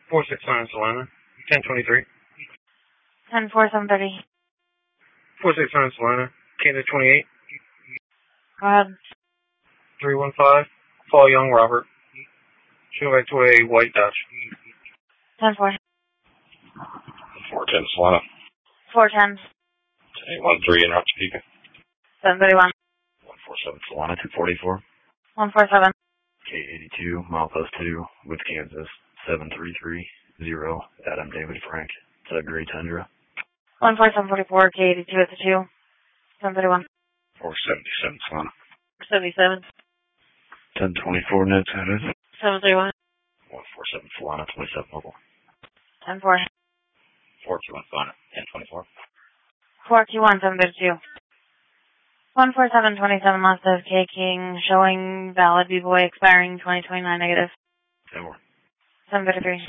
469 Solana. 1023. 10-4, 730. 469 Solana. Kansas 28. Go ahead. 315. Paul Young Robert. Showing back to a white Dutch. 10-4. 410 Solana. 410. 813 in Rock Topeka. 731. 147 Solana, 244. 147. K82, milepost 2, with Kansas, 7330, Adam David Frank. It's a gray Tundra. 14744, K82 at the 2. 731. 477 Solana. 77. 1024 notes added. 731. 147 Solana, 27 mobile. 10-4. 421 Solana, 1024. 4Q1, 732. 14727 lost of K King, showing valid B-Boy expiring 2029 negative. 10 more. 733.